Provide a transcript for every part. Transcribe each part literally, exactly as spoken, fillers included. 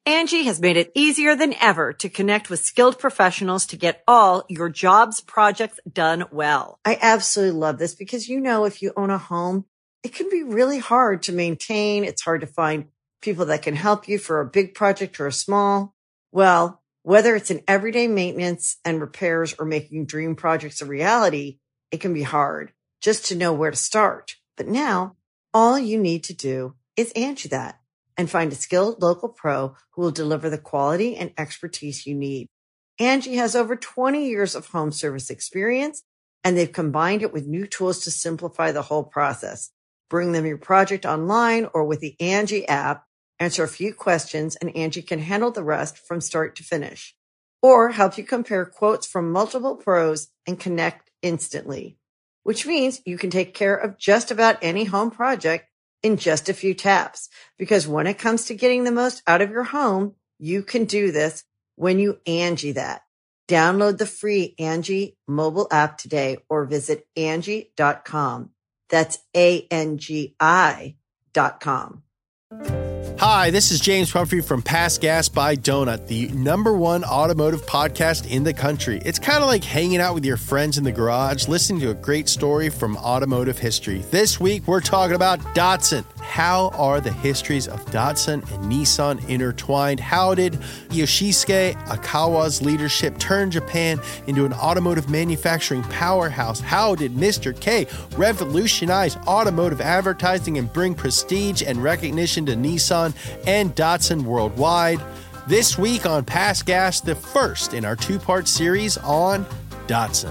Angie has made it easier than ever to connect with skilled professionals to get all your jobs projects done well. I absolutely love this because, you know, if you own a home, it can be really hard to maintain. It's hard to find people that can help you for a big project or a small. Well, whether it's in everyday maintenance and repairs or making dream projects a reality, it can be hard just to know where to start. But now all you need to do is Angie that and find a skilled local pro who will deliver the quality and expertise you need. Angie has over twenty years of home service experience, and they've combined it with new tools to simplify the whole process. Bring them your project online or with the Angie app, answer a few questions, and Angie can handle the rest from start to finish. Or help you compare quotes from multiple pros and connect instantly, which means you can take care of just about any home project in just a few taps. Because when it comes to getting the most out of your home, you can do this when you Angie that. Download the free Angie mobile app today or visit Angie dot com. That's A N G I dot com. Hi, this is James Pumphrey from Pass Gas by Donut, the number one automotive podcast in the country. It's kind of like hanging out with your friends in the garage, listening to a great story from automotive history. This week, we're talking about Datsun. How are the histories of Datsun and Nissan intertwined? How did Yoshisuke Akawa's leadership turn Japan into an automotive manufacturing powerhouse? How did Mister K revolutionize automotive advertising and bring prestige and recognition to Nissan and Datsun worldwide? This week on Pass Gas, the first in our two-part series on Datsun.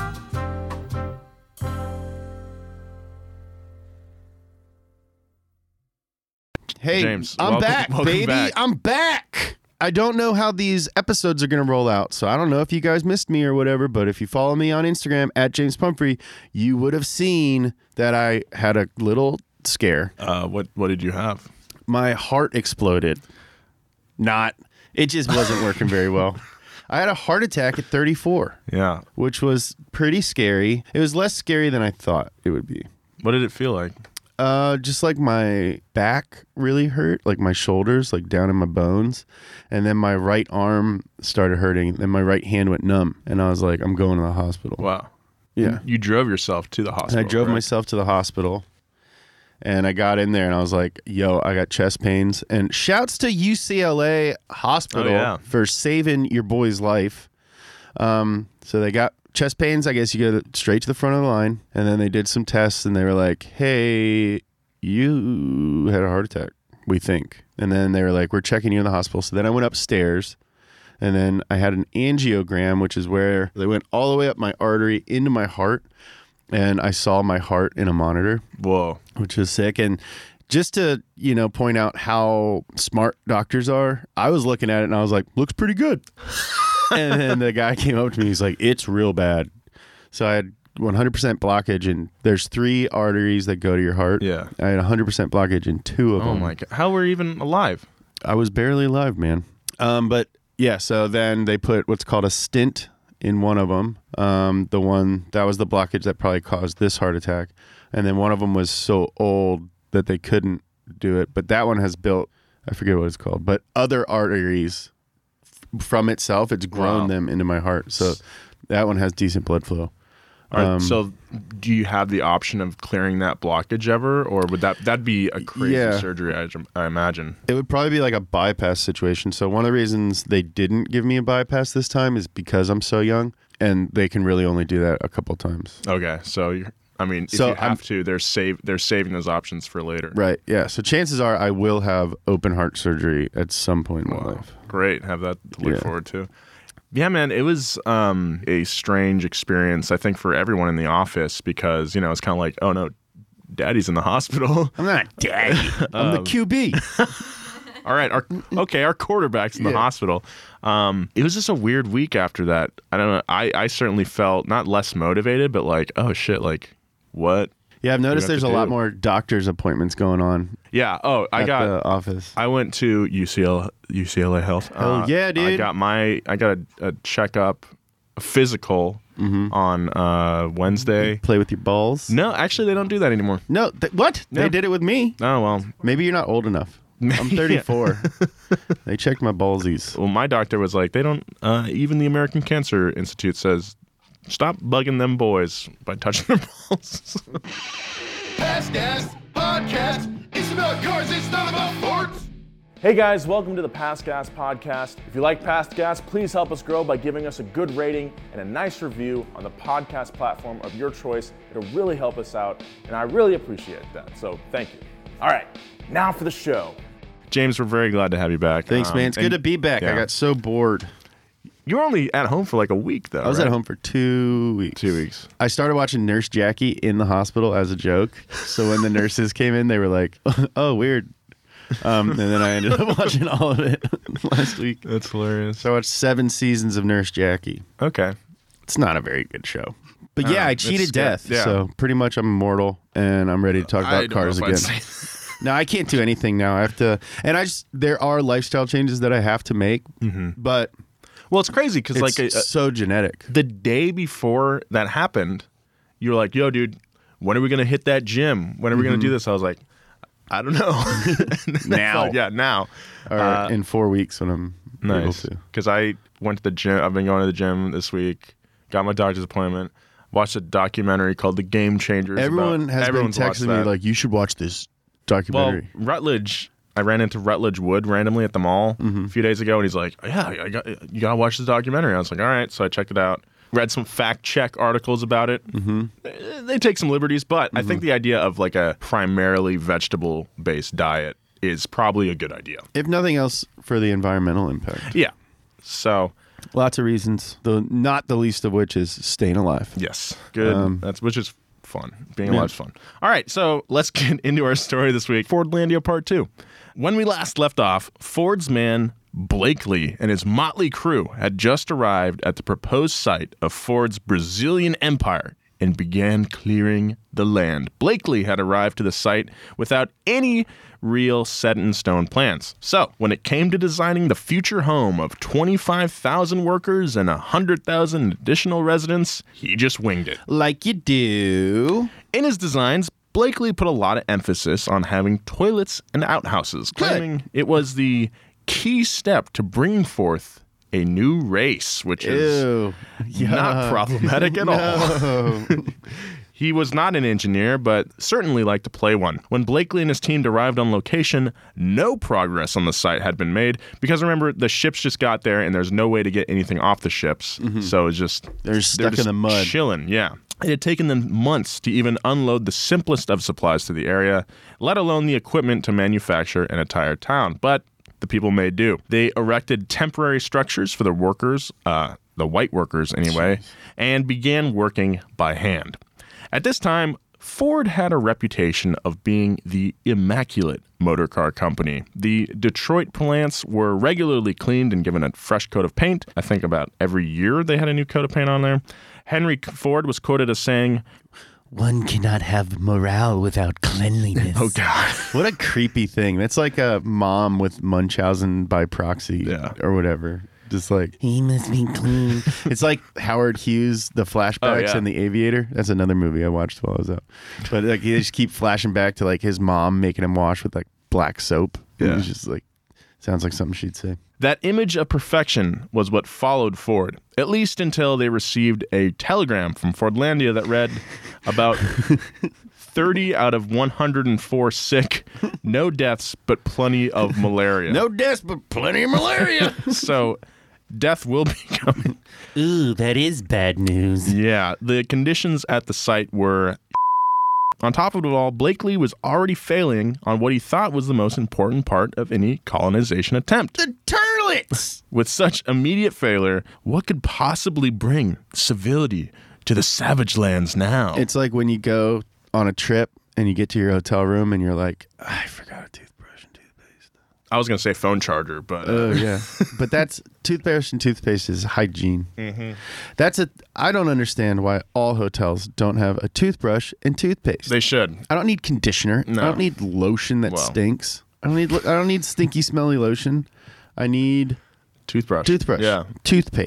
Hey, James, I'm welcome, back, welcome baby. back. I'm back. I don't know how these episodes are going to roll out, so I don't know if you guys missed me or whatever, but if you follow me on Instagram, at James Pumphrey, you would have seen that I had a little scare. Uh, what what did you have? My heart exploded. Not. It just wasn't working very well. I had a heart attack at thirty-four. Yeah. Which was pretty scary. It was less scary than I thought it would be. What did it feel like? Uh, just like my back really hurt, like my shoulders, like down in my bones. And then my right arm started hurting. Then my right hand went numb. And I was like, I'm going to the hospital. Wow. Yeah. You drove yourself to the hospital. And I drove right? myself to the hospital. And I got in there and I was like, yo, I got chest pains. And shouts to U C L A Hospital oh, yeah. for saving your boy's life. Um, so they got chest pains. I guess you go straight to the front of the line. And then they did some tests and they were like, hey, you had a heart attack, we think. And then they were like, we're checking you in the hospital. So then I went upstairs and then I had an angiogram, which is where they went all the way up my artery into my heart. And I saw my heart in a monitor. Whoa. Which is sick. And just to, you know, point out how smart doctors are, I was looking at it and I was like, looks pretty good. And then the guy came up to me, he's like, it's real bad. So I had one hundred percent blockage, and there's three arteries that go to your heart. Yeah. I had one hundred percent blockage in two of oh them. Oh my God. How were you even alive? I was barely alive, man. Um, but yeah, so then they put what's called a stent in one of them. Um, the one that was the blockage that probably caused this heart attack. And then one of them was so old that they couldn't do it. But that one has built, I forget what it's called, but other arteries f- from itself, it's grown Wow. them into my heart. So that one has decent blood flow. All right, Um, so do you have the option of clearing that blockage ever, or would that that'd be a crazy Yeah. surgery? I, I imagine. It would probably be like a bypass situation. So one of the reasons they didn't give me a bypass this time is because I'm so young, and they can really only do that a couple times. Okay, so you're, I mean, if So you have I'm- to, they're save they're saving those options for later. Right. Yeah. So chances are I will have open heart surgery at some point in my Wow. life. Great, have that to look Yeah. forward to. Yeah, man, it was um, a strange experience, I think, for everyone in the office because, you know, it's kind of like, oh, no, daddy's in the hospital. I'm not daddy. I'm the Um, Q B. All right, our okay, our quarterback's in the Yeah. hospital. Um, it was just a weird week after that. I don't know. I, I certainly felt not less motivated, but like, oh, shit, like, what? Yeah, I've noticed have there's to a lot do? more doctor's appointments going on Yeah, oh, I at got... the office. I went to U C L A, U C L A Health. Hell yeah, I dude. got my I got a, a checkup, a physical Mm-hmm. on uh, Wednesday. Play with your balls? No, actually, they don't do that anymore. No. Th- what? Yeah. They did it with me. Oh well, Maybe you're not old enough. I'm thirty-four. They checked my ballsies. Well, my doctor was like, they don't, uh, even the American Cancer Institute says, stop bugging them boys by touching their balls. Past Gas Podcast. It's about cars, it's not about Fords. Hey guys, welcome to the Past Gas Podcast. If you like Past Gas, please help us grow by giving us a good rating and a nice review on the podcast platform of your choice. It'll really help us out, and I really appreciate that, so thank you. All right, now for the show. James, we're very glad to have you back. Thanks, Um, man. It's good and- to be back. yeah. I got so bored. You were only at home for like a week, though. I was right? at home for two weeks. Two weeks. I started watching Nurse Jackie in the hospital as a joke. So when the nurses came in, they were like, oh, weird. Um, and then I ended up watching all of it last week. That's hilarious. So I watched seven seasons of Nurse Jackie. Okay. It's not a very good show. But Uh, yeah, I it's cheated good. death. Yeah. So pretty much I'm immortal, and I'm ready to talk I about don't cars know if again. I'd say- No, I can't do anything now. I have to, and I just there are lifestyle changes that I have to make, but Well, it's crazy because it's like a, a- so genetic. the day before that happened, you were like, yo, dude, when are we going to hit that gym? When are we going to do this? I was like, I don't know. Now. yeah, now. Or Uh, in four weeks when I'm able Nice. to. Because I went to the gym. I've been going to the gym this week. Got my doctor's appointment. Watched a documentary called The Game Changers. Everyone about, has everyone's been watched texting me that. like, you should watch this well, documentary. Rutledge. I ran into Rutledge Wood randomly at the mall a few days ago, and he's like, "Yeah, I got, you gotta watch this documentary." I was like, "All right," so I checked it out. Read some fact check articles about it. Mm-hmm. They, they take some liberties, but I think the idea of like a primarily vegetable based diet is probably a good idea. If nothing else, for the environmental impact. Yeah. So Lots of reasons, though not the least of which is staying alive. yes, good. Um, That's which is fun. Being yeah. alive is fun. All right, so let's get into our story this week. Fordlandia Part Two. When we last left off, Ford's man Blakely and his motley crew had just arrived at the proposed site of Ford's Brazilian empire and began clearing the land. Blakely had arrived to the site without any real set-in-stone plans. So, when it came to designing the future home of twenty-five thousand workers and one hundred thousand additional residents, he just winged it. Like you do. In his designs, Blakely put a lot of emphasis on having toilets and outhouses, claiming it was the key step to bringing forth a new race, which is Ew. not Yuck. problematic at all. No. He was not an engineer, but certainly liked to play one. When Blakely and his team arrived on location, no progress on the site had been made because remember, the ships just got there and there's no way to get anything off the ships. So it's just They're stuck just in the mud. chilling. Yeah. It had taken them months to even unload the simplest of supplies to the area, let alone the equipment to manufacture an entire town. But the people made do. They erected temporary structures for the workers, uh, the white workers anyway, and began working by hand. At this time, Ford had a reputation of being the immaculate motor car company. The Detroit plants were regularly cleaned and given a fresh coat of paint. I think about every year they had a new coat of paint on there. Henry Ford was quoted as saying, One cannot have morale without cleanliness. "Oh God, What a creepy thing. That's like a mom with Munchausen by proxy Yeah. or whatever. Just like, he must be clean. It's like Howard Hughes, the flashbacks Oh, yeah. and The Aviator. That's another movie I watched while I was out. But like, they just keep flashing back to like his mom making him wash with like black soap. And Yeah. It's just like, sounds like something she'd say. That image of perfection was what followed Ford, at least until they received a telegram from Fordlandia that read about thirty out of one hundred four sick, no deaths, but plenty of malaria. No deaths, but plenty of malaria. So death will be coming. Ooh, that is bad news. Yeah, the conditions at the site were. On top of it all, Blakely was already failing on what he thought was the most important part of any colonization attempt. The turtlets. With such immediate failure, what could possibly bring civility to the savage lands now? It's like when you go on a trip and you get to your hotel room and you're like, I forgot a toothbrush and toothpaste. I was going to say phone charger, but uh, Oh, yeah. But that's toothbrush and toothpaste is hygiene. Mm-hmm. That's a, I don't understand why all hotels don't have a toothbrush and toothpaste. they should. I don't need conditioner. No. I don't need lotion that Well. stinks. I don't need, I don't need stinky, smelly lotion. I need Toothbrush. toothbrush. Yeah. Toothpaste.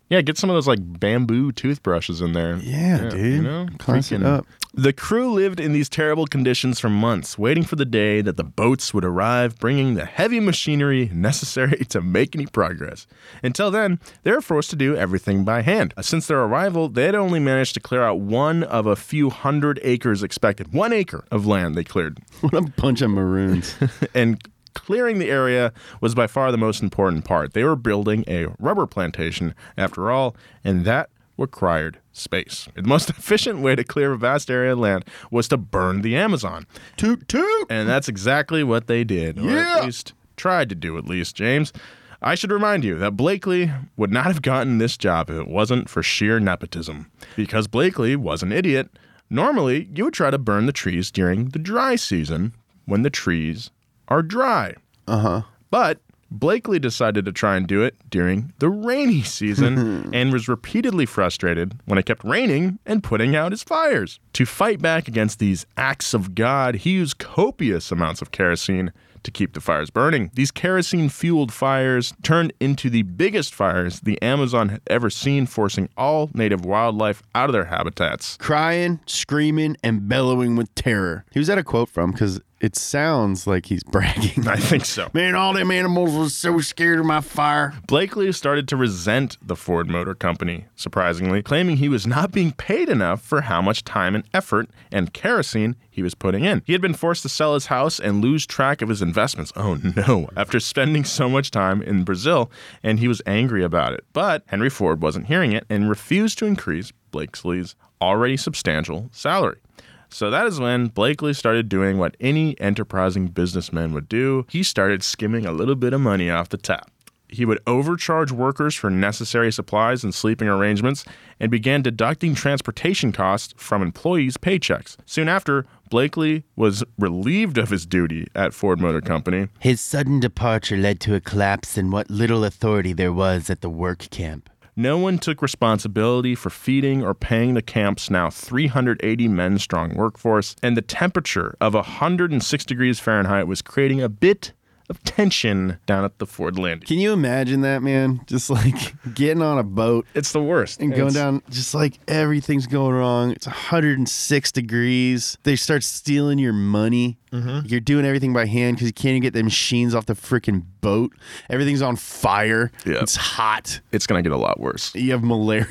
Yeah, get some of those like bamboo toothbrushes in there. Yeah, dude. You know, Class it Freaking- up. The crew lived in these terrible conditions for months, waiting for the day that the boats would arrive, bringing the heavy machinery necessary to make any progress. Until then, they were forced to do everything by hand. Since their arrival, they had only managed to clear out one of a few hundred acres expected. One acre of land they cleared. What a bunch of maroons. And clearing the area was by far the most important part. They were building a rubber plantation, after all, and that required space. The most efficient way to clear a vast area of land was to burn the Amazon. Toot toot. And that's exactly what they did, or Yeah. at least tried to do, at least, James. I should remind you that Blakely would not have gotten this job if it wasn't for sheer nepotism. Because Blakely was an idiot, normally you would try to burn the trees during the dry season when the trees are dry. Uh-huh. But Blakely decided to try and do it during the rainy season and was repeatedly frustrated when it kept raining and putting out his fires. To fight back against these acts of God, he used copious amounts of kerosene to keep the fires burning. These kerosene-fueled fires turned into the biggest fires the Amazon had ever seen, forcing all native wildlife out of their habitats. Crying, screaming, and bellowing with terror. Who's that a quote from? Because it sounds like he's bragging. I think so. Man, all them animals was so scared of my fire. Blakely started to resent the Ford Motor Company, surprisingly, claiming he was not being paid enough for how much time and effort and kerosene he was putting in. He had been forced to sell his house and lose track of his investments. Oh no, after spending so much time in Brazil, and he was angry about it. But Henry Ford wasn't hearing it and refused to increase Blakely's already substantial salary. So that is when Blakely started doing what any enterprising businessman would do. He started skimming a little bit of money off the top. He would overcharge workers for necessary supplies and sleeping arrangements and began deducting transportation costs from employees' paychecks. Soon after, Blakely was relieved of his duty at Ford Motor Company. His sudden departure led to a collapse in what little authority there was at the work camp. No one took responsibility for feeding or paying the camp's now three hundred eighty men strong workforce, and the temperature of one hundred six degrees Fahrenheit was creating a bit of tension down at the Ford landing. Can you imagine that, man? Just like getting on a boat It's the worst. and going It's- down, just like everything's going wrong. It's one hundred six degrees. They start stealing your money. Mm-hmm. You're doing everything by hand because you can't even get the machines off the freaking boat. Everything's on fire. Yeah. It's hot. It's going to get a lot worse. You have malaria.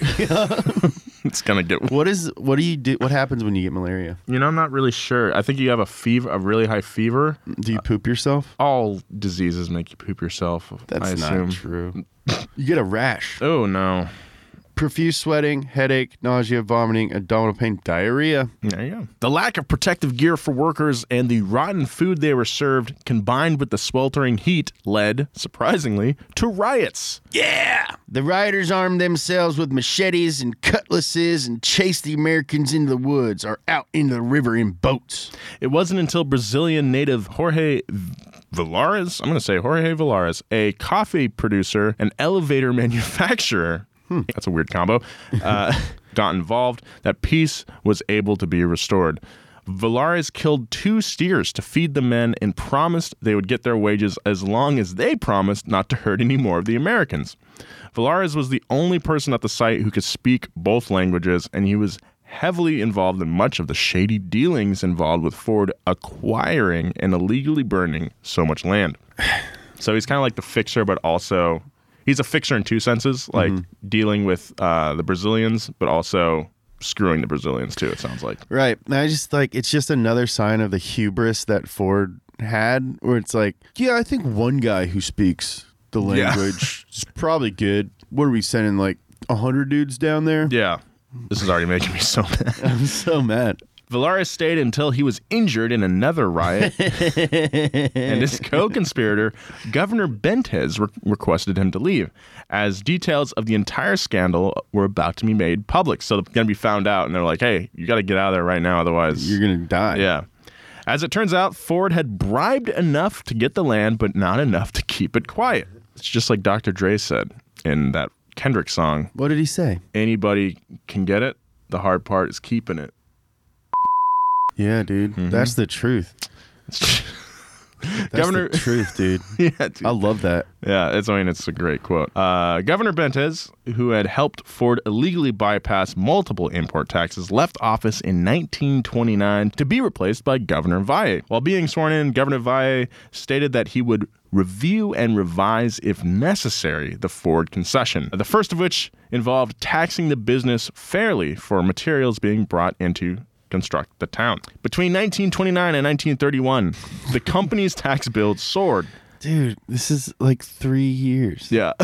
It's going to get What is? What do you do? What happens when you get malaria? You know, I'm not really sure. I think you have a fever, a really high fever. Do you poop yourself? All diseases make you poop yourself, That's I not assume. true. You get a rash. Oh, no. Profuse sweating, headache, nausea, vomiting, abdominal pain, diarrhea. There you go. The lack of protective gear for workers and the rotten food they were served, combined with the sweltering heat, led, surprisingly, to riots. Yeah! The rioters armed themselves with machetes and cutlasses and chased the Americans into the woods or out into the river in boats. It wasn't until Brazilian native Jorge Villares, I'm going to say Jorge Villares, a coffee producer and elevator manufacturer, that's a weird combo, uh, got involved, that peace was able to be restored. Villares killed two steers to feed the men and promised they would get their wages as long as they promised not to hurt any more of the Americans. Villares was the only person at the site who could speak both languages, and he was heavily involved in much of the shady dealings involved with Ford acquiring and illegally burning so much land. So he's kind of like the fixer, but also he's a fixer in two senses, like mm-hmm. dealing with uh, the Brazilians, but also screwing the Brazilians too, it sounds like. Right. And I just like, it's just another sign of the hubris that Ford had, where it's like, yeah, I think one guy who speaks the language yeah. is probably good. What are we sending, like one hundred dudes down there? Yeah. This is already making me so mad. I'm so mad. Villares stayed until he was injured in another riot, and his co-conspirator, Governor Bentes, re- requested him to leave, as details of the entire scandal were about to be made public. So they're going to be found out, and they're like, hey, you got to get out of there right now, otherwise... You're going to die. Yeah. As it turns out, Ford had bribed enough to get the land, but not enough to keep it quiet. It's just like Doctor Dre said in that Kendrick song. What did he say? Anybody can get it. The hard part is keeping it. Yeah, dude. Mm-hmm. That's the truth. That's Governor, the truth, dude. yeah, dude. I love that. Yeah, it's I mean it's a great quote. Uh, Governor Benitez, who had helped Ford illegally bypass multiple import taxes, left office in nineteen twenty-nine to be replaced by Governor Valle. While being sworn in, Governor Valle stated that he would review and revise, if necessary, the Ford concession. The first of which involved taxing the business fairly for materials being brought into construct the town. Between nineteen twenty-nine and nineteen thirty-one, the company's tax bill soared. Dude, this is like three years. Yeah.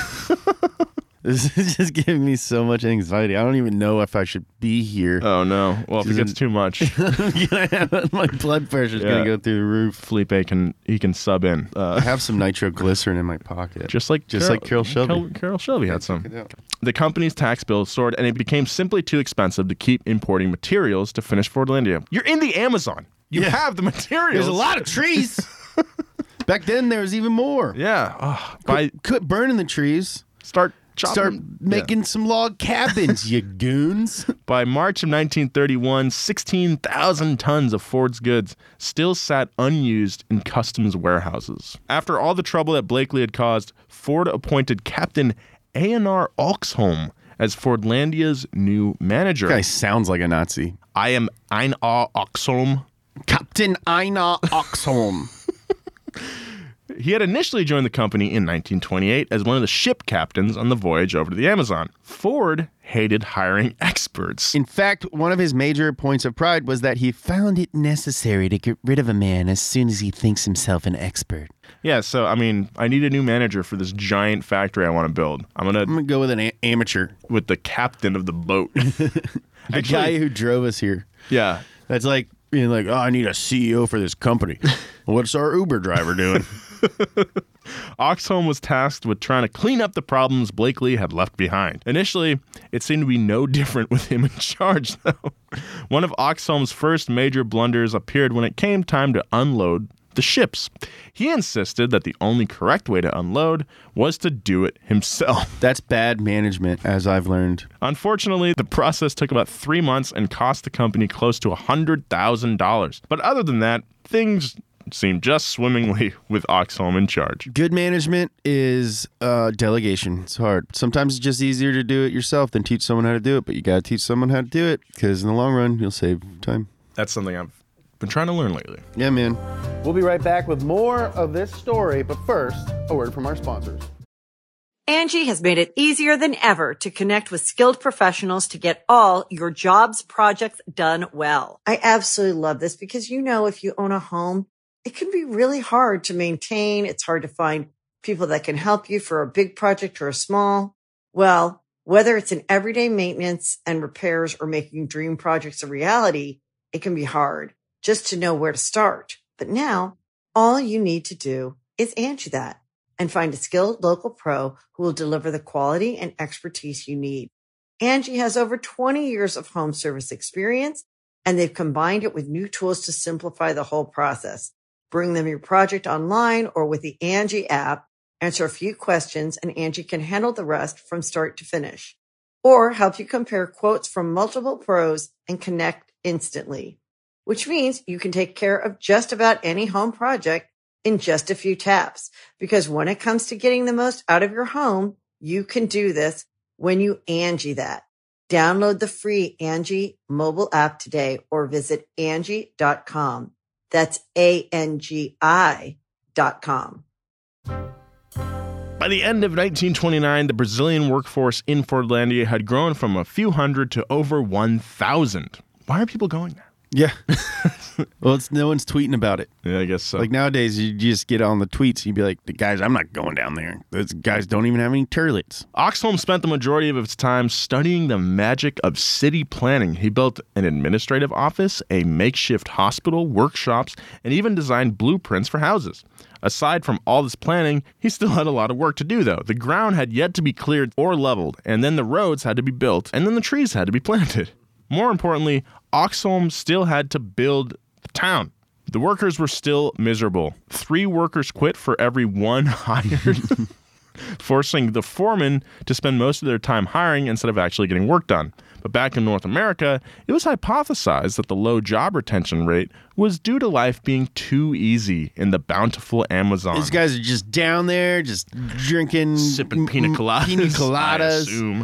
This is just giving me so much anxiety. I don't even know if I should be here. Oh, no. Well, if it gets too much, my blood pressure's Yeah. going to go through the roof. Felipe can he can sub in. Uh, I have some nitroglycerin in my pocket. Just like Just like Carol Shelby. Carol, Carol Shelby had some. Check it out. The company's tax bill soared, and it became simply too expensive to keep importing materials to finish Fordlandia. You're in the Amazon. You Yeah. have the materials. There's a lot of trees. Back then, there was even more. Yeah. Oh, by Quit, quit burning the trees. start chopping. Start Yeah. making some log cabins, you goons. By March of nineteen thirty-one, sixteen thousand tons of Ford's goods still sat unused in customs warehouses. After all the trouble that Blakely had caused, Ford appointed Captain A N R Oxholm as Fordlandia's new manager. Guy sounds like a Nazi. I am Einar Oxholm. Captain Einar Oxholm. He had initially joined the company in nineteen twenty-eight as one of the ship captains on the voyage over to the Amazon. Ford hated hiring experts. In fact, one of his major points of pride was that he found it necessary to get rid of a man as soon as he thinks himself an expert. Yeah, so, I mean, I need a new manager for this giant factory I want to build. I'm going I'm to, going to go with an a- amateur. with the captain of the boat. The Actually- guy who drove us here. Yeah. That's like being like, oh, I need a C E O for this company. What's our Uber driver doing? Oxholm was tasked with trying to clean up the problems Blakely had left behind. Initially, it seemed to be no different with him in charge, though. One of Oxholm's first major blunders appeared when it came time to unload the ships. He insisted that the only correct way to unload was to do it himself. That's bad management, as I've learned. Unfortunately, the process took about three months and cost the company close to one hundred thousand dollars. But other than that, things seemed just swimmingly with Oxholm in charge. Good management is uh, delegation. It's hard. Sometimes it's just easier to do it yourself than teach someone how to do it, but you got to teach someone how to do it because in the long run, you'll save time. That's something I've been trying to learn lately. Yeah, man. We'll be right back with more of this story, but first, a word from our sponsors. Angie has made it easier than ever to connect with skilled professionals to get all your jobs projects done well. I absolutely love this because, you know, if you own a home, it can be really hard to maintain. It's hard to find people that can help you for a big project or a small. Well, whether it's in everyday maintenance and repairs or making dream projects a reality, it can be hard just to know where to start. But now all you need to do is Angie that and find a skilled local pro who will deliver the quality and expertise you need. Angie has over twenty years of home service experience, and they've combined it with new tools to simplify the whole process. Bring them your project online or with the Angie app, answer a few questions, and Angie can handle the rest from start to finish. Or help you compare quotes from multiple pros and connect instantly, which means you can take care of just about any home project in just a few taps. Because when it comes to getting the most out of your home, you can do this when you Angie that. Download the free Angie mobile app today or visit Angie dot com. That's A N G I dot com. By the end of nineteen twenty-nine, the Brazilian workforce in Fordlandia had grown from a few hundred to over one thousand. Why are people going there? Yeah. Well, it's no one's tweeting about it. Yeah, I guess so. Like nowadays, you just get on the tweets. You'd be like, "The guys, I'm not going down there. Those guys don't even have any toilets." Oxholm spent the majority of his time studying the magic of city planning. He built an administrative office, a makeshift hospital, workshops, and even designed blueprints for houses. Aside from all this planning, he still had a lot of work to do, though. The ground had yet to be cleared or leveled, and then the roads had to be built, and then the trees had to be planted. More importantly, Oxholm still had to build the town. The workers were still miserable. Three workers quit for every one hired, forcing the foreman to spend most of their time hiring instead of actually getting work done. But back in North America, it was hypothesized that the low job retention rate was due to life being too easy in the bountiful Amazon. These guys are just down there, just drinking... Sipping pina coladas. Pina coladas. I assume.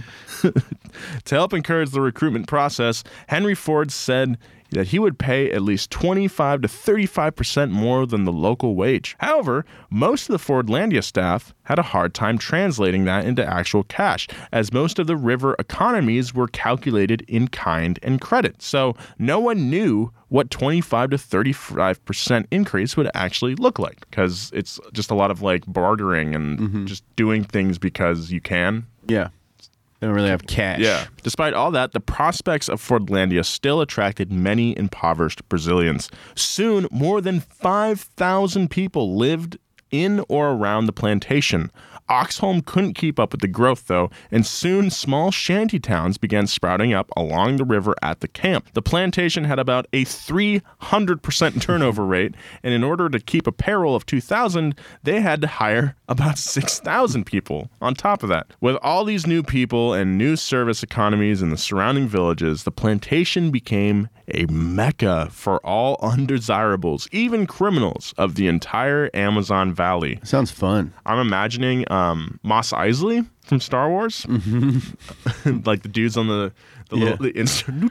To help encourage the recruitment process, Henry Ford said that he would pay at least twenty-five to thirty-five percent more than the local wage. However, most of the Fordlandia staff had a hard time translating that into actual cash, as most of the river economies were calculated in kind and credit. So no one knew what twenty-five to thirty-five percent increase would actually look like, because it's just a lot of like bartering and mm-hmm. just doing things because you can. Yeah. They don't really have cash. Yeah. Despite all that, the prospects of Fordlandia still attracted many impoverished Brazilians. Soon, more than five thousand people lived in or around the plantation. Oxholm couldn't keep up with the growth, though, and soon small shanty towns began sprouting up along the river at the camp. The plantation had about a three hundred percent turnover rate, and in order to keep a payroll of two thousand, they had to hire about six thousand people on top of that. With all these new people and new service economies in the surrounding villages, the plantation became a mecca for all undesirables, even criminals, of the entire Amazon Valley. Sounds fun. I'm imagining um, Mos Eisley from Star Wars, mm-hmm. like the dudes on the the yeah. little the insert.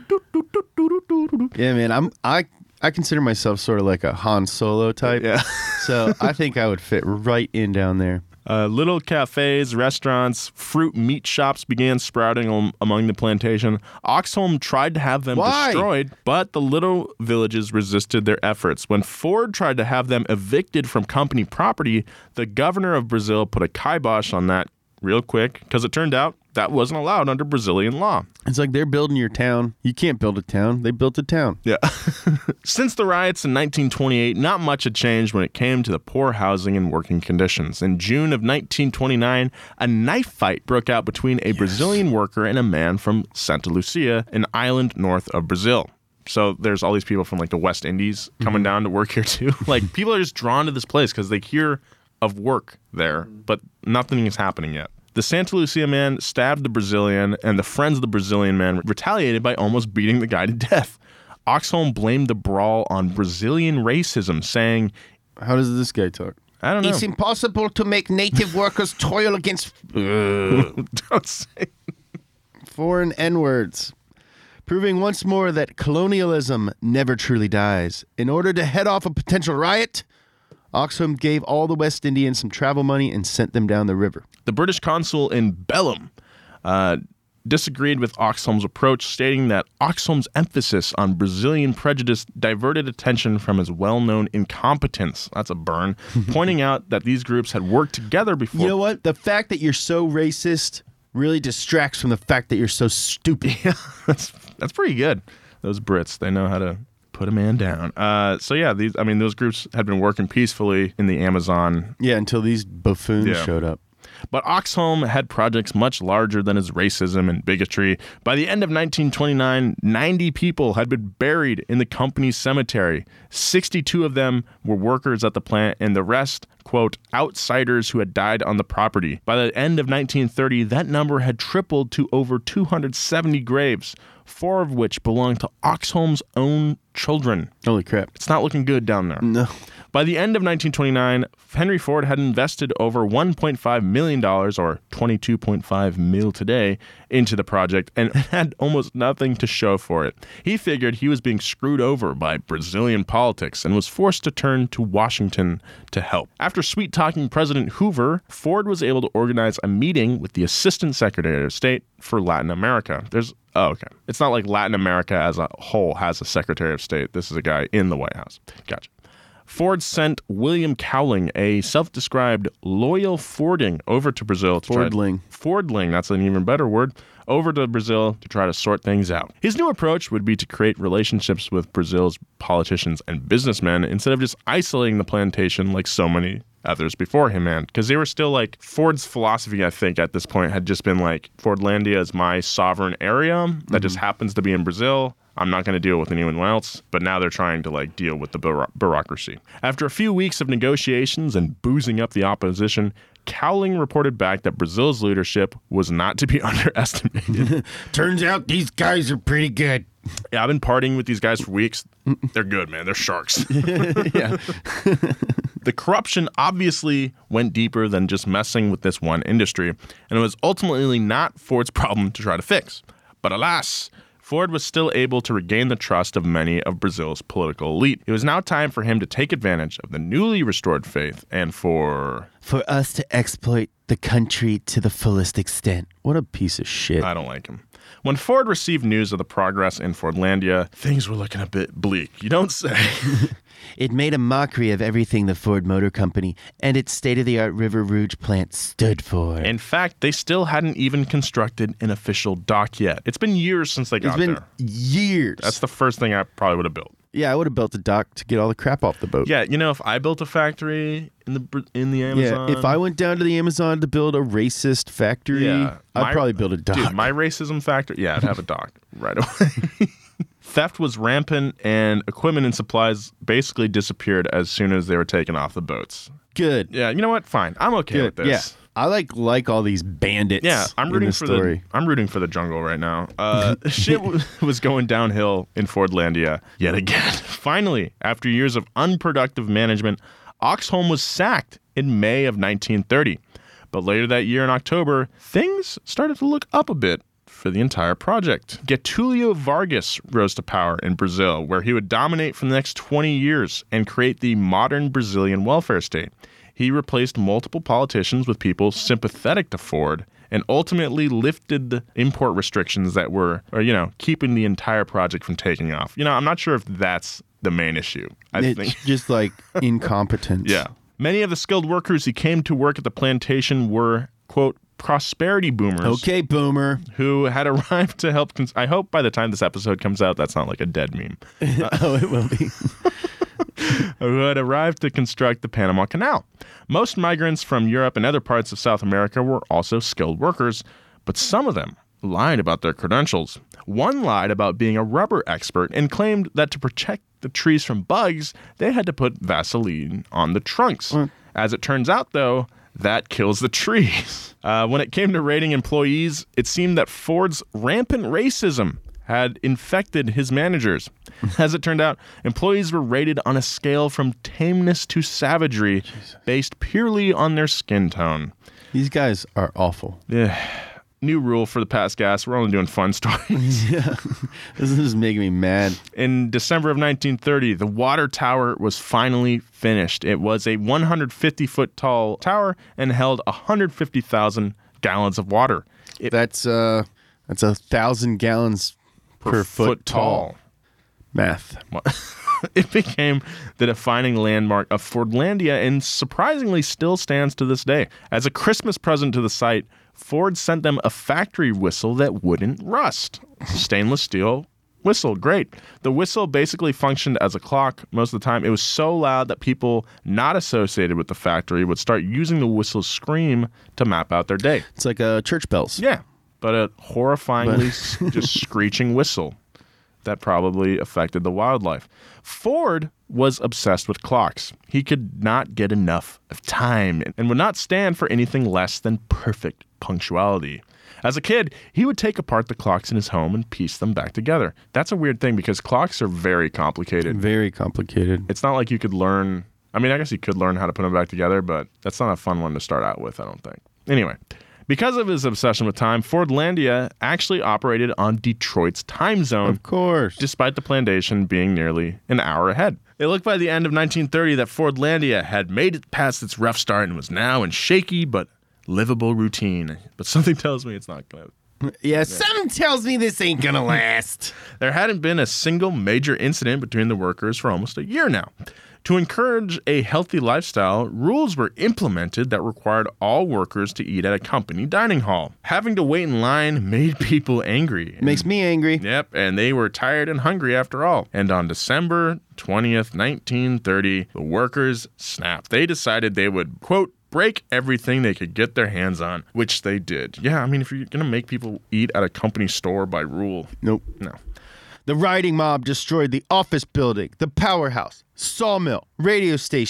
Yeah, man. I'm I I consider myself sort of like a Han Solo type. Yeah. So I think I would fit right in down there. Uh, little cafes, restaurants, fruit meat shops began sprouting om- among the plantation. Oxholm tried to have them Why? destroyed, but the little villages resisted their efforts. When Ford tried to have them evicted from company property, the governor of Brazil put a kibosh on that real quick, because it turned out that wasn't allowed under Brazilian law. It's like they're building your town. You can't build a town. They built a town. Yeah. Since the riots in nineteen twenty-eight, not much had changed when it came to the poor housing and working conditions. In June of nineteen twenty-nine, a knife fight broke out between a yes. Brazilian worker and a man from Santa Lucia, an island north of Brazil. So there's all these people from like the West Indies coming mm-hmm. down to work here too. Like people are just drawn to this place because they hear of work there, but nothing is happening yet. The Santa Lucia man stabbed the Brazilian, and the friends of the Brazilian man retaliated by almost beating the guy to death. Oxholm blamed the brawl on Brazilian racism, saying, "How does this guy talk?" I don't know. It's impossible to make native workers toil against don't say foreign N-words. Proving once more that colonialism never truly dies. In order to head off a potential riot, Oxholm gave all the West Indians some travel money and sent them down the river. The British consul in Belém uh, disagreed with Oxholm's approach, stating that Oxholm's emphasis on Brazilian prejudice diverted attention from his well-known incompetence. That's a burn. Pointing out that these groups had worked together before. You know what? The fact that you're so racist really distracts from the fact that you're so stupid. Yeah, that's, that's pretty good. Those Brits, they know how to put a man down. Uh, so yeah, these I mean, those groups had been working peacefully in the Amazon. Yeah, until these buffoons Yeah. showed up. But Oxholm had projects much larger than his racism and bigotry. By the end of nineteen twenty-nine, ninety people had been buried in the company's cemetery. sixty-two of them were workers at the plant, and the rest, quote, outsiders who had died on the property. By the end of nineteen thirty, that number had tripled to over two hundred seventy graves, four of which belonged to Oxholm's own children. Holy crap. It's not looking good down there. No. By the end of nineteen twenty-nine, Henry Ford had invested over one point five million dollars, or twenty-two point five mil today, into the project and had almost nothing to show for it. He figured he was being screwed over by Brazilian politics and was forced to turn to Washington to help. After sweet-talking President Hoover, Ford was able to organize a meeting with the Assistant Secretary of State for Latin America. There's Oh, okay. It's not like Latin America as a whole has a Secretary of State. This is a guy in the White House. Gotcha. Ford sent William Cowling, a self-described loyal Fording, over to Brazil. To Fordling. Try, Fordling, that's an even better word, over to Brazil to try to sort things out. His new approach would be to create relationships with Brazil's politicians and businessmen instead of just isolating the plantation like so many others before him, man. Because they were still like, Ford's philosophy, I think, at this point had just been like, Fordlandia is my sovereign area that mm-hmm. just happens to be in Brazil. I'm not going to deal with anyone else. But now they're trying to like deal with the bureau- bureaucracy. After a few weeks of negotiations and boozing up the opposition, Cowling reported back that Brazil's leadership was not to be underestimated. Turns out these guys are pretty good. Yeah, I've been partying with these guys for weeks. They're good, man. They're sharks. Yeah. The corruption obviously went deeper than just messing with this one industry, and it was ultimately not Ford's problem to try to fix. But alas, Ford was still able to regain the trust of many of Brazil's political elite. It was now time for him to take advantage of the newly restored faith and for... For us to exploit the country to the fullest extent. What a piece of shit. I don't like him. When Ford received news of the progress in Fordlandia, things were looking a bit bleak. You don't say. It made a mockery of everything the Ford Motor Company and its state-of-the-art River Rouge plant stood for. In fact, they still hadn't even constructed an official dock yet. It's been years since they got there. there. It's been years. That's the first thing I probably would have built. Yeah, I would have built a dock to get all the crap off the boat. Yeah, you know, if I built a factory in the in the Amazon... Yeah, if I went down to the Amazon to build a racist factory, yeah, I'd my, probably build a dock. Dude, my racism factory... Yeah, I'd have a dock right away. Theft was rampant, and equipment and supplies basically disappeared as soon as they were taken off the boats. Good. Yeah, you know what? Fine. I'm okay Good. with this. Yeah. I like like all these bandits. Yeah, I'm rooting in for story. the I'm rooting for the jungle right now. Uh, shit w- was going downhill in Fordlandia yet again. Finally, after years of unproductive management, Oxholm was sacked in May of nineteen thirty. But later that year in October, things started to look up a bit for the entire project. Getulio Vargas rose to power in Brazil, where he would dominate for the next twenty years and create the modern Brazilian welfare state. He replaced multiple politicians with people sympathetic to Ford and ultimately lifted the import restrictions that were, or, you know, keeping the entire project from taking off. You know, I'm not sure if that's the main issue. I it's think just like incompetence. Yeah. Many of the skilled workers who came to work at the plantation were, quote, prosperity boomers. Okay, boomer. Who had arrived to help. Cons- I hope by the time this episode comes out, that's not like a dead meme. Uh, oh, it will be. Who had arrived to construct the Panama Canal. Most migrants from Europe and other parts of South America were also skilled workers, but some of them lied about their credentials. One lied about being a rubber expert and claimed that to protect the trees from bugs, they had to put Vaseline on the trunks. Mm. As it turns out, though, that kills the trees. Uh, when it came to rating employees, it seemed that Ford's rampant racism had infected his managers. As it turned out, employees were rated on a scale from tameness to savagery, Jesus. Based purely on their skin tone. These guys are awful. Yeah. New rule for the Past Gas. We're only doing fun stories. Yeah. This is making me mad. In December of nineteen thirty, the water tower was finally finished. It was a one hundred fifty foot tall tower and held one hundred fifty thousand gallons of water. It, that's uh, that's a thousand gallons per, per foot, foot tall. tall. Math. It became the defining landmark of Fordlandia and surprisingly still stands to this day. As a Christmas present to the site, Ford sent them a factory whistle that wouldn't rust. Stainless steel whistle, great. The whistle basically functioned as a clock most of the time. It was so loud that people not associated with the factory would start using the whistle's scream to map out their day. It's like uh, church bells. Yeah, but a horrifyingly but... just screeching whistle that probably affected the wildlife. Ford was obsessed with clocks. He could not get enough of time and would not stand for anything less than perfect punctuality. As a kid, he would take apart the clocks in his home and piece them back together. That's a weird thing because clocks are very complicated. Very complicated. It's not like you could learn... I mean, I guess you could learn how to put them back together, but that's not a fun one to start out with, I don't think. Anyway, because of his obsession with time, Fordlandia actually operated on Detroit's time zone. Of course. Despite the plantation being nearly an hour ahead. It looked by the end of nineteen thirty that Fordlandia had made it past its rough start and was now in shaky but livable routine. But something tells me it's not going to. Yeah, yeah, something tells me this ain't going to last. There hadn't been a single major incident between the workers for almost a year now. To encourage a healthy lifestyle, rules were implemented that required all workers to eat at a company dining hall. Having to wait in line made people angry. Makes and, me angry. Yep, and they were tired and hungry after all. And on December twentieth, nineteen thirty, the workers snapped. They decided they would, quote, break everything they could get their hands on, which they did. Yeah, I mean, if you're going to make people eat at a company store by rule. Nope. No. The rioting mob destroyed the office building, the powerhouse, sawmill, radio station,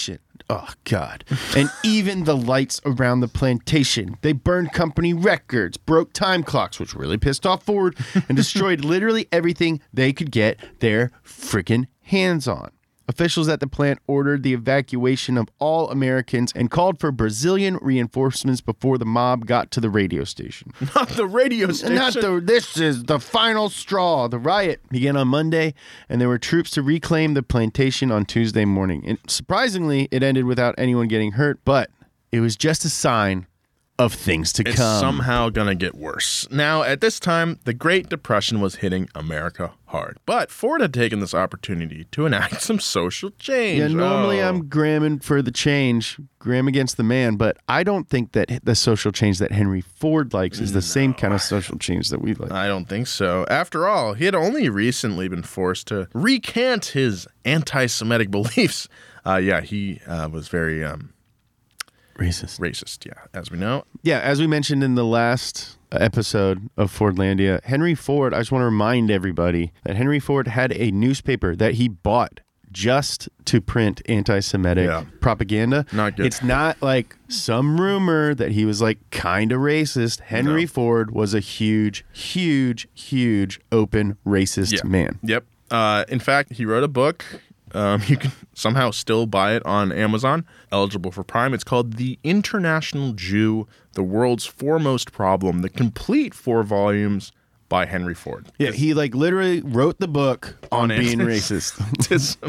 Oh, God. And even the lights around the plantation. They burned company records, broke time clocks, which really pissed off Ford, and destroyed literally everything they could get their freaking hands on. Officials at the plant ordered the evacuation of all Americans and called for Brazilian reinforcements before the mob got to the radio station. Not the radio station. Not the, this is the final straw. The riot began on Monday, and there were troops to reclaim the plantation on Tuesday morning. And surprisingly, it ended without anyone getting hurt, but it was just a sign of things to It's come. somehow going to get worse. Now, at this time, the Great Depression was hitting America hard. But Ford had taken this opportunity to enact some social change. Yeah, normally Oh. I'm gramming for the change, gram against the man, but I don't think that the social change that Henry Ford likes is the same kind of social change that we like. I don't think so. After all, he had only recently been forced to recant his anti-Semitic beliefs. Uh, yeah, he uh, was very um, Racist. racist, yeah, as we know. Yeah, as we mentioned in the last episode of Fordlandia, Henry Ford, I just want to remind everybody that Henry Ford had a newspaper that he bought just to print anti-Semitic Yeah. propaganda. Not good. It's not like some rumor that he was like kind of racist. Henry No. Ford was a huge, huge, huge open racist Yeah. man. Yep. Uh, in fact, he wrote a book. Um, you can somehow still buy it on Amazon, eligible for Prime. It's called The International Jew, The World's Foremost Problem, the complete four volumes by Henry Ford. Yeah, he like literally wrote the book on, On being anti- racist.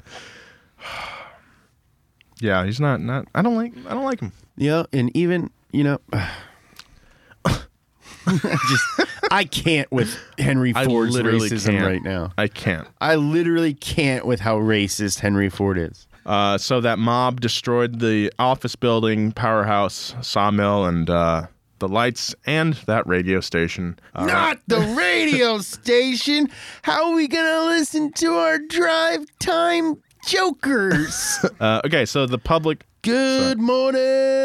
Yeah, he's not, not, I don't like, I don't like him. Yeah, and even, you know, I just I can't with Henry I Ford's literally racism can't. right now. I can't. I literally can't with how racist Henry Ford is. Uh, so that mob destroyed the office building, powerhouse, sawmill, and uh, the lights and that radio station. Uh, Not the radio station. How are we gonna listen to our drive time jokers? uh, okay, so the public. Good morning,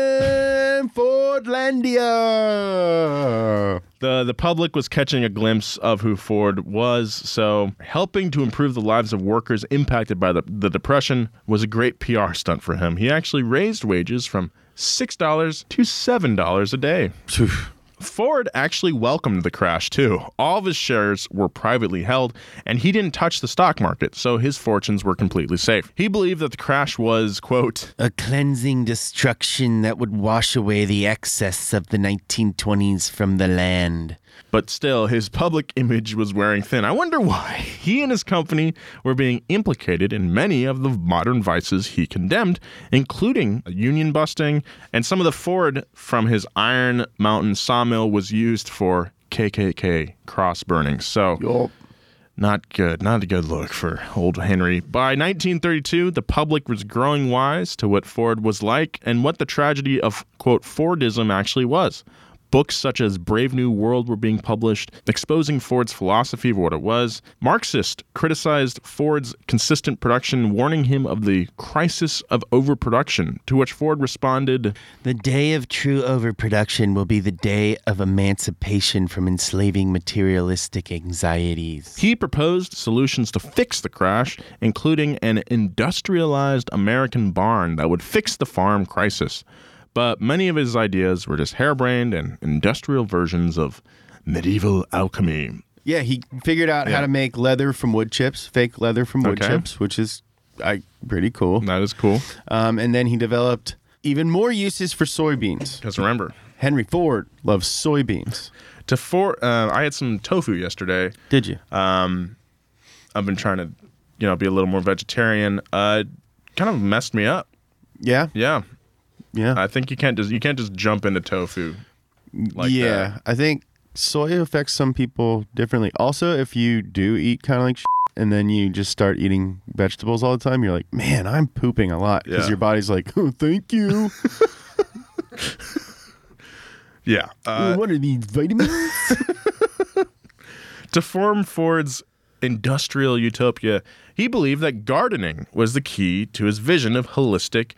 Fordlandia. The the public was catching a glimpse of who Ford was, so helping to improve the lives of workers impacted by the, the Depression was a great P R stunt for him. He actually raised wages from six dollars to seven dollars a day. Ford actually welcomed the crash, too. All of his shares were privately held, and he didn't touch the stock market, so his fortunes were completely safe. He believed that the crash was, quote, a cleansing destruction that would wash away the excess of the nineteen twenties from the land. But still, his public image was wearing thin. I wonder why. He and his company were being implicated in many of the modern vices he condemned, including union busting, and some of the Ford from his Iron Mountain sawmill was used for K K K cross burning. So, Yup. not good. Not a good look for old Henry. By nineteen thirty-two, the public was growing wise to what Ford was like and what the tragedy of, quote, Fordism actually was. Books such as Brave New World were being published, exposing Ford's philosophy of what it was. Marxists criticized Ford's consistent production, warning him of the crisis of overproduction, to which Ford responded, The day of true overproduction will be the day of emancipation from enslaving materialistic anxieties. He proposed solutions to fix the crash, including an industrialized American barn that would fix the farm crisis. But many of his ideas were just harebrained and industrial versions of medieval alchemy. Yeah, he figured out Yeah. how to make leather from wood chips, fake leather from wood Okay. chips, which is I, pretty cool. That is cool. Um, and then he developed even more uses for soybeans. Because remember, Henry Ford loves soybeans. to for uh, I had some tofu yesterday. Did you? Um, I've been trying to, you know, be a little more vegetarian. Uh, kind of messed me up. Yeah, Yeah, yeah, I think you can't just you can't just jump into tofu like yeah. that. I think soy affects some people differently. Also, if you do eat kind of like shit and then you just start eating vegetables all the time, you're like, man, I'm pooping a lot because Yeah. your body's like, oh, thank you. Yeah. Uh, what are these vitamins? To form Ford's industrial utopia, he believed that gardening was the key to his vision of holistic,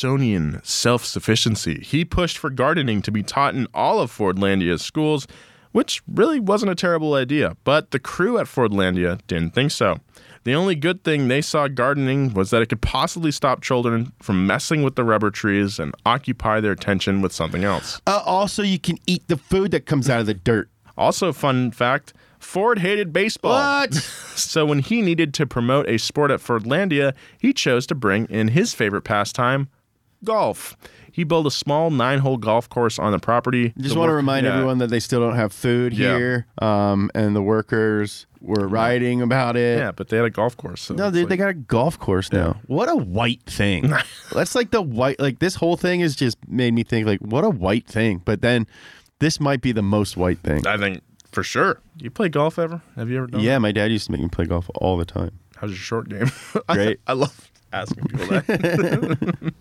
Emersonian self-sufficiency. He pushed for gardening to be taught in all of Fordlandia's schools, which really wasn't a terrible idea. But the crew at Fordlandia didn't think so. The only good thing they saw gardening was that it could possibly stop children from messing with the rubber trees and occupy their attention with something else. Uh, also, you can eat the food that comes out of the dirt. Also, fun fact, Ford hated baseball. What? So when he needed to promote a sport at Fordlandia, he chose to bring in his favorite pastime, golf. He built a small nine-hole golf course on the property. Just The want to work- remind yeah. everyone that they still don't have food Yeah. here, um, and the workers were writing about it. Yeah, but they had a golf course. So No, it's they, like- they got a golf course now. What a white thing. That's like the white, like this whole thing has just made me think, like, what a white thing. But then this might be the most white thing. I think for sure. You play golf ever? Have you ever done Yeah, that? my dad used to make me play golf all the time. How's your short game? Great. I, I love asking people that.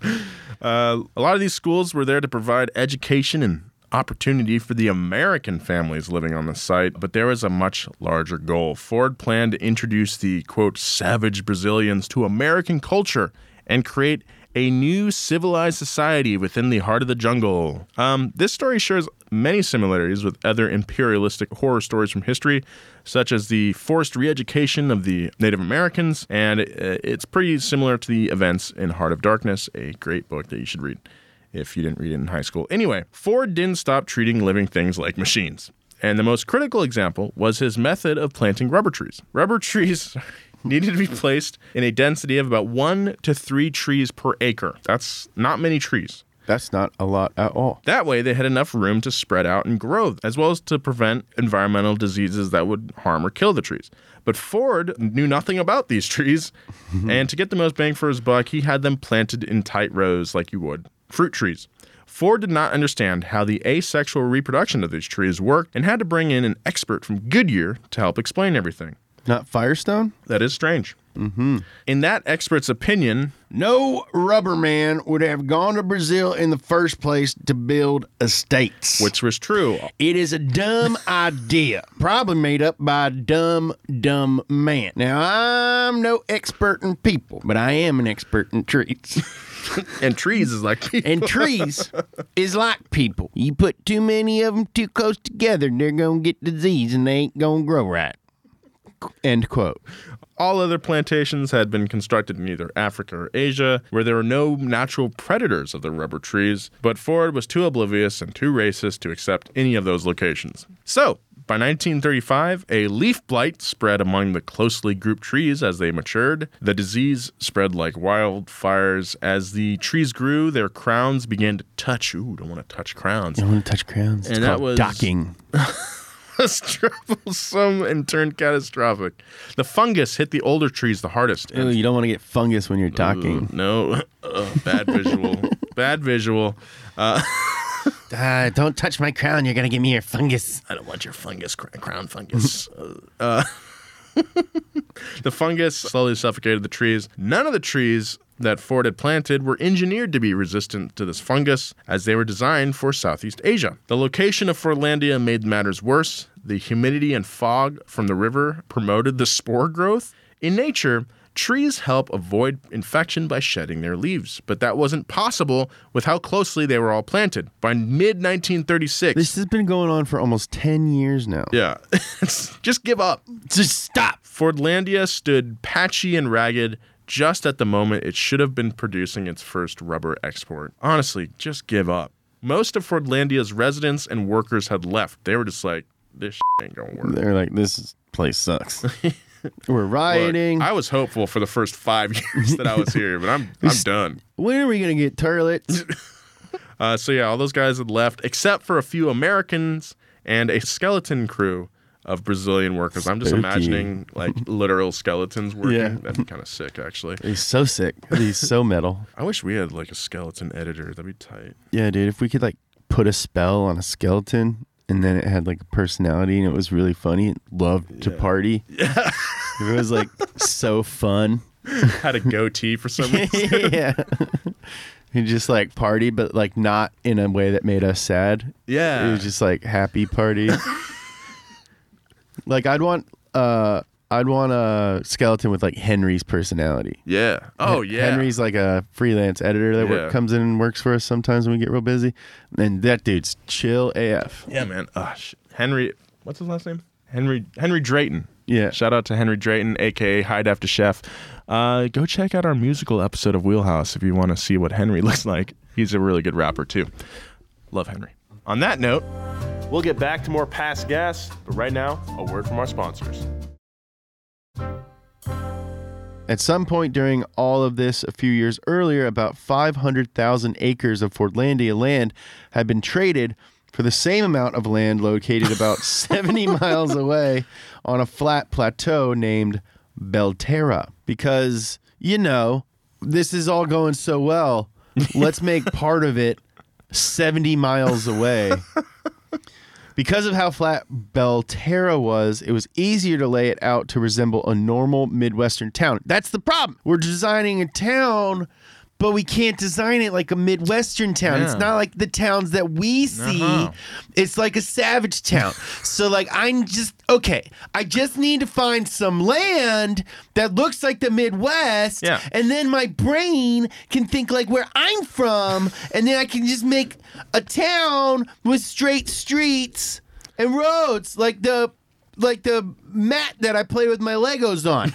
uh, a lot of these schools were there to provide education and opportunity for the American families living on the site, but there was a much larger goal. Ford planned to introduce the, quote, savage Brazilians to American culture and create a new civilized society within the heart of the jungle. Um, this story shares many similarities with other imperialistic horror stories from history, such as the forced re-education of the Native Americans, and uh, it's pretty similar to the events in Heart of Darkness, a great book that you should read if you didn't read it in high school. Anyway, Ford didn't stop treating living things like machines. And the most critical example was his method of planting rubber trees. Rubber trees needed to be placed in a density of about one to three trees per acre. That's not many trees. That's not a lot at all. That way, they had enough room to spread out and grow, as well as to prevent environmental diseases that would harm or kill the trees. But Ford knew nothing about these trees, and to get the most bang for his buck, he had them planted in tight rows like you would fruit trees. Ford did not understand how the asexual reproduction of these trees worked and had to bring in an expert from Goodyear to help explain everything. Not Firestone? That is strange. Mm-hmm. In that expert's opinion, No rubber man would have gone to Brazil in the first place to build estates. which was true, It is a dumb idea, probably made up by a dumb, dumb man. Now, I'm no expert in people, but I am an expert in trees. and trees is like people. And trees is like people. You put too many of them too close together, they're going to get disease and they ain't going to grow right. End quote. All other plantations had been constructed in either Africa or Asia, where there were no natural predators of the rubber trees, but Ford was too oblivious and too racist to accept any of those locations. So, by nineteen thirty-five, a leaf blight spread among the closely grouped trees as they matured. The disease spread like wildfires. As the trees grew, their crowns began to touch. Ooh, don't want to touch crowns. I want to touch crowns. It's And that called was- docking. Was troublesome and turned catastrophic. The fungus hit the older trees the hardest. Ooh, you don't want to get fungus when you're docking. No, uh, bad visual. Bad visual. Uh, Uh, don't touch my crown. You're going to give me your fungus. I don't want your fungus, cr- crown fungus. uh, uh, the fungus slowly suffocated the trees. None of the trees that Ford had planted were engineered to be resistant to this fungus, as they were designed for Southeast Asia. The location of Fordlandia made matters worse. The humidity and fog from the river promoted the spore growth. In nature, trees help avoid infection by shedding their leaves, but that wasn't possible with how closely they were all planted. By mid nineteen thirty-six, This has been going on for almost ten years now. yeah, just give up. Just stop. Fordlandia stood patchy and ragged just at the moment it should have been producing its first rubber export. Honestly, just give up. Most of Fordlandia's residents and workers had left. They were just like, this ain't gonna work. They're like, this place sucks. We're Look, rioting. I was hopeful for the first five years that I was here, but I'm I'm done. When are we going to get toilets? Uh, so yeah, all those guys had left, except for a few Americans and a skeleton crew of Brazilian workers. I'm just Spooky. imagining like literal skeletons working. Yeah. That'd be kind of sick, actually. He's so sick. He's so metal. I wish we had like a skeleton editor. That'd be tight. Yeah, dude. If we could like put a spell on a skeleton and then it had like a personality and it was really funny, it loved to party. Yeah. It was like so fun. Had a goatee for some reason. Yeah. He just like party, but like not in a way that made us sad. Yeah. It was just like happy party. Like I'd want uh I'd want a skeleton with like Henry's personality. Yeah. Oh, yeah. Henry's like a freelance editor that Yeah. work, comes in and works for us sometimes when we get real busy. And that dude's chill A F. Yeah, man. Oh, sh- Henry, what's his last name? Henry Henry Drayton. Yeah. Shout out to Henry Drayton, a k a. High Def to Chef. Uh, go check out our musical episode of Wheelhouse if you want to see what Henry looks like. He's a really good rapper, too. Love Henry. On that note, we'll get back to more Past Gas, but right now, a word from our sponsors. At some point during all of this, a few years earlier, about five hundred thousand acres of Fordlandia land had been traded for the same amount of land located about seventy miles away on a flat plateau named Belterra. Because, you know, this is all going so well, let's make part of it seventy miles away. Because of how flat Belterra was, it was easier to lay it out to resemble a normal Midwestern town. That's the problem. We're designing a town, but we can't design it like a Midwestern town. Yeah. It's not like the towns that we see. Uh-huh. It's like a savage town. So, like, I'm just, okay, I just need to find some land that looks like the Midwest, Yeah. and then my brain can think like where I'm from, and then I can just make a town with straight streets and roads like the like the mat that I play with my Legos on.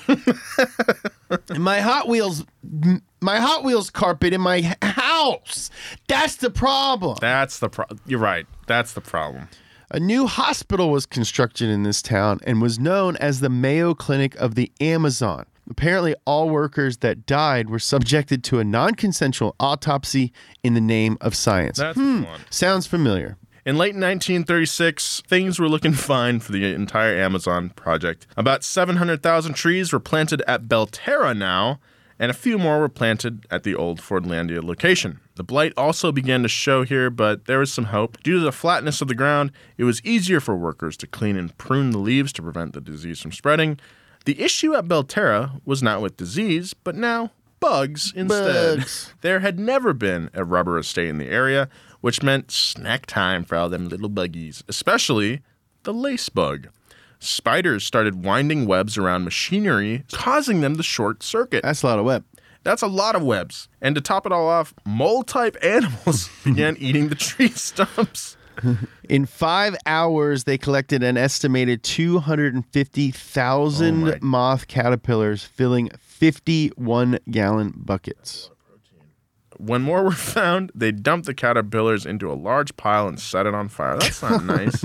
And my Hot Wheels my Hot Wheels carpet in my house. That's the problem. That's the problem. You're right. That's the problem. A new hospital was constructed in this town and was known as the Mayo Clinic of the Amazon. Apparently, all workers that died were subjected to a non-consensual autopsy in the name of science. That's Hmm, the one. sounds familiar. In late nineteen thirty-six, things were looking fine for the entire Amazon project. About seven hundred thousand trees were planted at Belterra now, and a few more were planted at the old Fordlandia location. The blight also began to show here, but there was some hope. Due to the flatness of the ground, it was easier for workers to clean and prune the leaves to prevent the disease from spreading. The issue at Belterra was not with disease, but now bugs instead. Bugs. There had never been a rubber estate in the area, which meant snack time for all them little buggies, especially the lace bug. Spiders started winding webs around machinery, causing them to short circuit. That's a lot of web. That's a lot of webs. And to top it all off, mole-type animals began eating the tree stumps. In five hours, they collected an estimated two hundred fifty thousand Oh my- moth caterpillars, filling fifty-one gallon buckets. When more were found, they dumped the caterpillars into a large pile and set it on fire. That's not nice.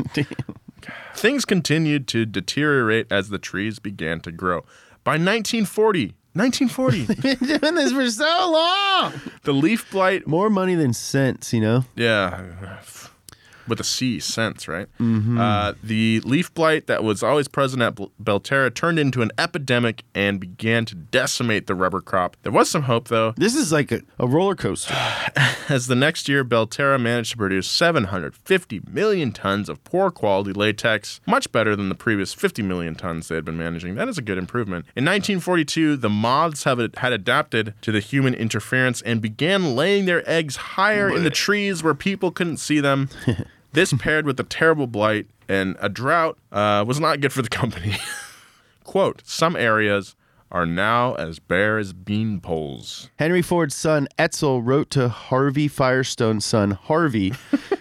Things continued to deteriorate as the trees began to grow. By nineteen forty, nineteen forty, Been doing this for so long. the leaf blight, More money than sense, you know? yeah, with a C, sense, right? Mm-hmm. Uh, the leaf blight that was always present at Bel- Belterra turned into an epidemic and began to decimate the rubber crop. There was some hope, though. This is like a, a roller coaster. As the next year, Belterra managed to produce seven hundred fifty million tons of poor quality latex, much better than the previous fifty million tons they had been managing. That is a good improvement. In nineteen forty-two, the moths have had adapted to the human interference and began laying their eggs higher in the trees where people couldn't see them. This paired with the terrible blight and a drought uh, was not good for the company. Quote, some areas are now as bare as bean poles. Henry Ford's son, Etzel, wrote to Harvey Firestone's son, Harvey,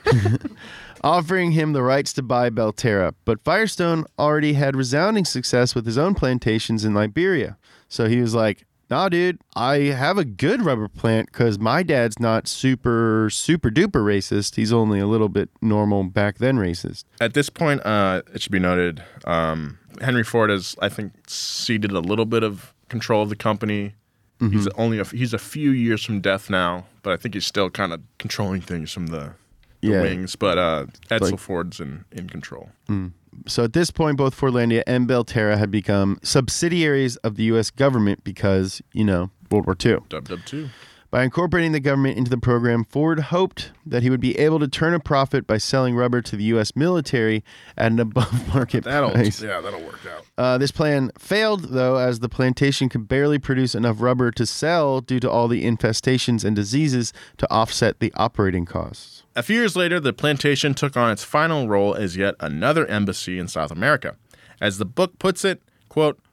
offering him the rights to buy Belterra. But Firestone already had resounding success with his own plantations in Liberia. So he was like, nah, dude, I have a good rubber plant because my dad's not super, super duper racist. He's only a little bit normal back then racist. At this point, uh, it should be noted, um, Henry Ford has, I think, ceded a little bit of control of the company. Mm-hmm. He's only a, he's a few years from death now, but I think he's still kind of controlling things from the, the Yeah. wings. But uh, Edsel Like- Ford's in, in control. So at this point, both Fordlandia and Belterra had become subsidiaries of the U S government because, you know, World War Two. Dub Dub two. By incorporating the government into the program, Ford hoped that he would be able to turn a profit by selling rubber to the U S military at an above-market That'll price. yeah, that'll work out. Uh, this plan failed, though, as the plantation could barely produce enough rubber to sell due to all the infestations and diseases to offset the operating costs. A few years later, the plantation took on its final role as yet another embassy in South America. As the book puts it, quote,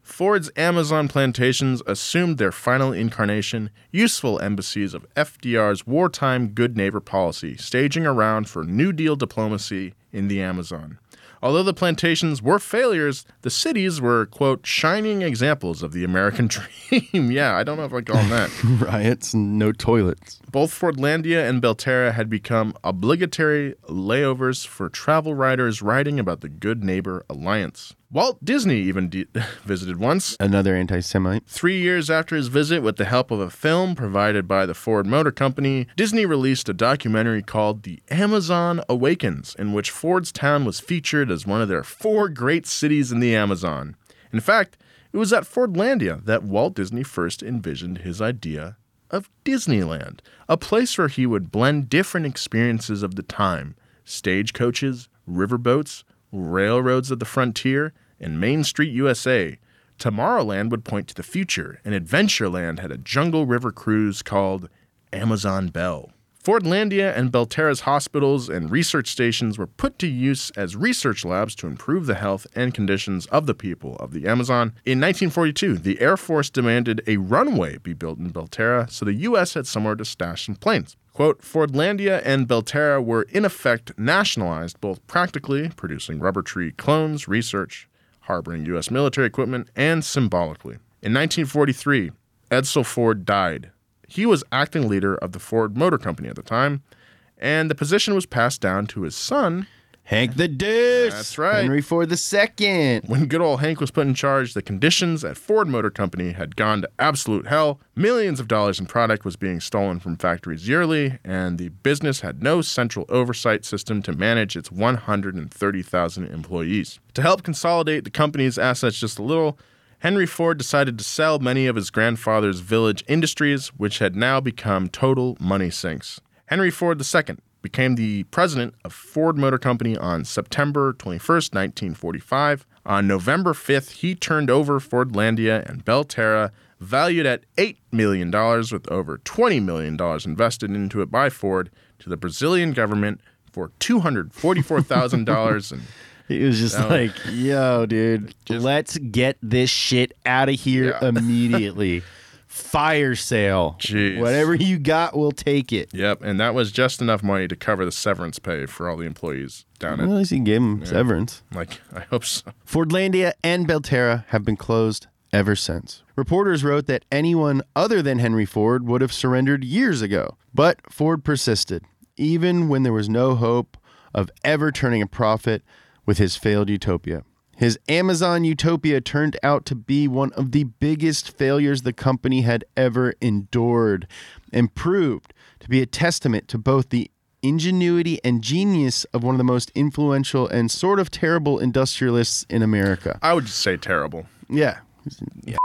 Ford's Amazon plantations assumed their final incarnation, useful embassies of F D R's wartime good neighbor policy, staging around for New Deal diplomacy in the Amazon. Although the plantations were failures, the cities were, quote, shining examples of the American dream. Yeah, I don't know if I call them that. Riots and no toilets. Both Fordlandia and Belterra had become obligatory layovers for travel writers writing about the Good Neighbor Alliance. Walt Disney even de- visited once. Another anti-Semite. Three years after his visit, with the help of a film provided by the Ford Motor Company, Disney released a documentary called The Amazon Awakens, in which Ford's town was featured as one of their four great cities in the Amazon. In fact, it was at Fordlandia that Walt Disney first envisioned his idea of Disneyland, a place where he would blend different experiences of the time: stagecoaches, riverboats, railroads of the frontier, and Main Street U S A. Tomorrowland would point to the future, and Adventureland had a jungle river cruise called Amazon Belle. Fordlandia and Belterra's hospitals and research stations were put to use as research labs to improve the health and conditions of the people of the Amazon. In nineteen forty-two, the Air Force demanded a runway be built in Belterra, so the U S had somewhere to stash some planes. Quote, Fordlandia and Belterra were in effect nationalized, both practically, producing rubber tree clones, research, harboring U S military equipment, and symbolically. In nineteen forty-three, Edsel Ford died. He was acting leader of the Ford Motor Company at the time, and the position was passed down to his son, Hank the Deuce. That's right. Henry Ford the Second. When good old Hank was put in charge, the conditions at Ford Motor Company had gone to absolute hell. Millions of dollars in product was being stolen from factories yearly, and the business had no central oversight system to manage its one hundred thirty thousand employees. To help consolidate the company's assets just a little, Henry Ford decided to sell many of his grandfather's village industries, which had now become total money sinks. Henry Ford the Second became the president of Ford Motor Company on September twenty-first, nineteen forty-five. On November fifth, he turned over Fordlandia and Belterra, valued at eight million dollars, with over twenty million dollars invested into it by Ford, to the Brazilian government for two hundred forty-four thousand dollars. And He was just No. like, yo, dude, Just- let's get this shit out of here Yeah. immediately. Fire sale. Jeez. Whatever you got, we'll take it. Yep, and that was just enough money to cover the severance pay for all the employees down Well, at at, least he gave him severance. like, I hope so. Fordlandia and Belterra have been closed ever since. Reporters wrote that anyone other than Henry Ford would have surrendered years ago. But Ford persisted, even when there was no hope of ever turning a profit with his failed utopia. His Amazon utopia turned out to be one of the biggest failures the company had ever endured, and proved to be a testament to both the ingenuity and genius of one of the most influential and sort of terrible industrialists in America. I would just say terrible. Yeah. Yeah.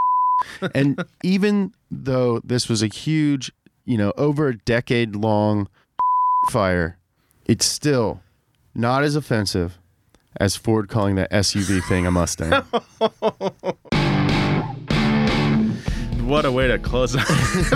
And even though this was a huge, you know, over a decade long fire, it's still not as offensive as Ford calling that S U V thing a Mustang. What a way to close out.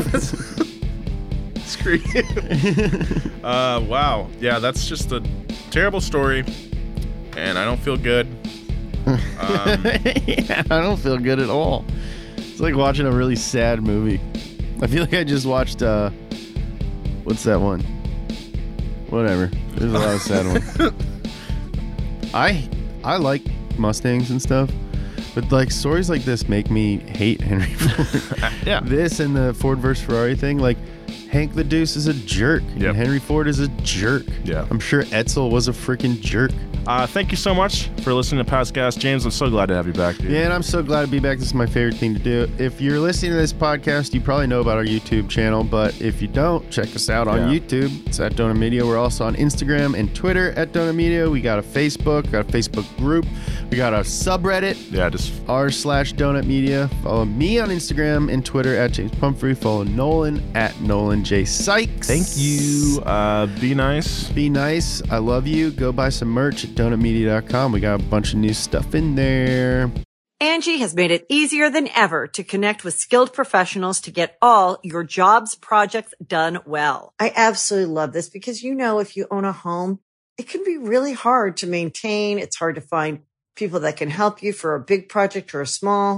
Screw you. Uh, wow. Yeah, that's just a terrible story, and I don't feel good. Um, Yeah, I don't feel good at all. It's like watching a really sad movie. I feel like I just watched, uh, what's that one? Whatever. There's a lot of sad ones. I I like Mustangs and stuff, but like stories like this make me hate Henry Ford. yeah. This and the Ford versus Ferrari thing, like Hank the Deuce is a jerk, Yep. and Henry Ford is a jerk. Yeah. I'm sure Edsel was a freaking jerk. Uh, thank you so much for listening to Past Gas. James, I'm so glad to have you back, dude. Yeah, and I'm so glad to be back. This is my favorite thing to do. If you're listening to this podcast, you probably know about our YouTube channel, but if you don't, check us out on Yeah. YouTube. It's at Donut Media. We're also on Instagram and Twitter at Donut Media. We got a Facebook, got a Facebook group. We got a subreddit, Yeah, just r slash Donut Media. Follow me on Instagram and Twitter at James Pumphrey. Follow Nolan at Nolan J Sykes. thank you. Uh, be nice. Be nice. I love you. Go buy some merch at donut media dot com. We got a bunch of new stuff in there. Angie has made it easier than ever to connect with skilled professionals to get all your jobs projects done well. I absolutely love this because, you know, if you own a home, it can be really hard to maintain. It's hard to find people that can help you for a big project or a small.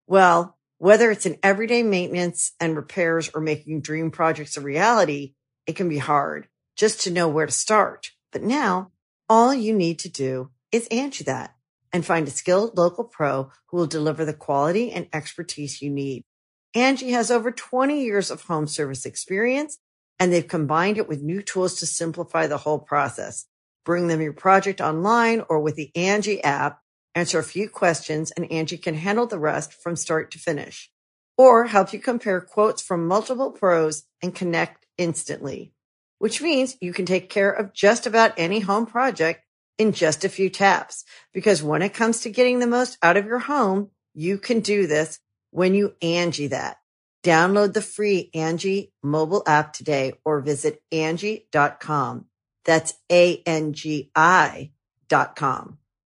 Well, whether it's in everyday maintenance and repairs or making dream projects a reality, it can be hard just to know where to start. But now, all you need to do is Angie that and find a skilled local pro who will deliver the quality and expertise you need. Angie has over twenty years of home service experience, and they've combined it with new tools to simplify the whole process. Bring them your project online or with the Angie app, answer a few questions, and Angie can handle the rest from start to finish. Or help you compare quotes from multiple pros and connect instantly, which means you can take care of just about any home project in just a few taps. Because when it comes to getting the most out of your home, you can do this when you Angie that. Download the free Angie mobile app today or visit Angie dot com. That's A N G I dot com.